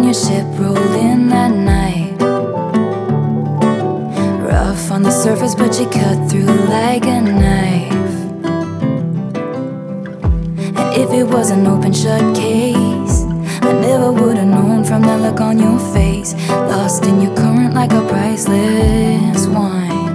your ship rolled in that night. Rough on the surface, but you cut through like a knife. And if it was an open shut case, I never would've known from that look on your face. Lost in your current like a priceless wine.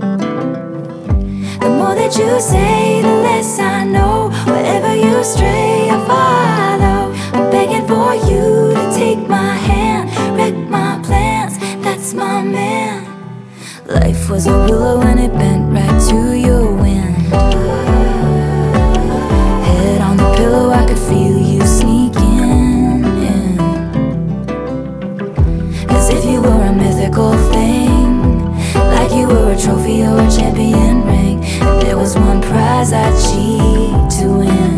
The more that you say, the less I know. Wherever you stray, I follow. I'm begging for you to take my hand, wreck my plans, that's my man. Life was a willow and it bent right to your wind. Head on the pillow, I could feel you sneaking in, as if you were a mythical thing, like you were a trophy or a champion ring. And there was one prize I'd cheat to win.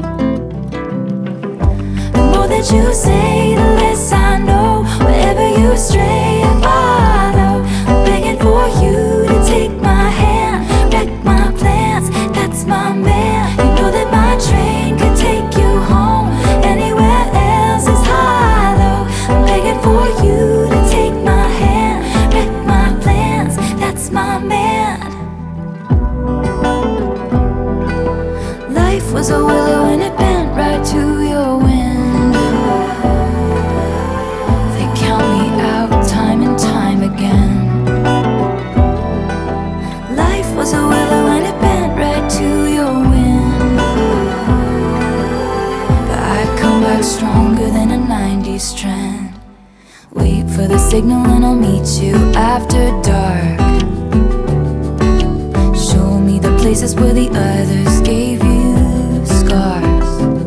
The more that you say, the less I know. Wherever you stray, I follow. I'm begging for you to take my hand, wreck my plans, that's my man. You know that my train could take you home. Anywhere else is hollow. I'm begging for you to take my hand, wreck my plans, that's my man. Life was a willow and it bent right to your wind. They count me out time and time again. Life was a willow and it bent right to your wind. But I come back stronger than a 90s trend. Wait for the signal and I'll meet you after dark. Show me the places where the others gave you scars.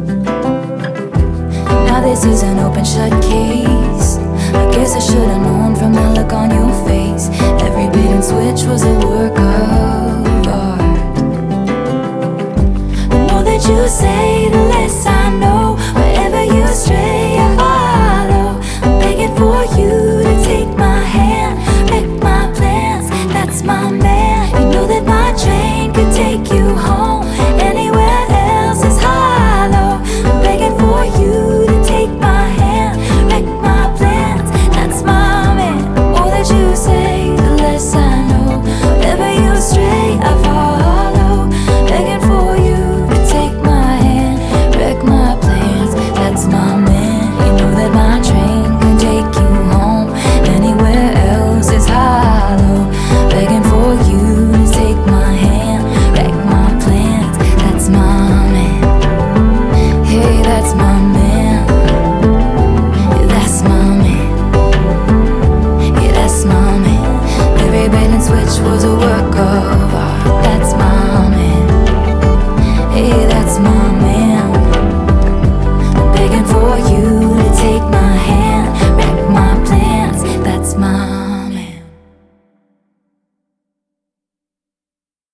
Now this is an open shut case. I guess I should've known from the look on your face. Every bait and switch was a work of art. The more that you say, the less I know. Wherever you stray, I follow. I'm begging for you to take my hand, wreck my plans, that's my man. You know that my train could take you home. Anywhere else is hollow. I'm begging for you to take my hand, wreck my plans, that's my man. The more that you say, the less I know. Wherever you stray, I follow. Begging for you to take my hand, wreck my plans, that's my man. You know that my train can take you home. Anywhere else is hollow. Begging for you to take my hand, wreck my plans, that's my man. Hey, that's my man. Yeah, that's my man. Yeah, that's my man. Every bait and switch was a work of art.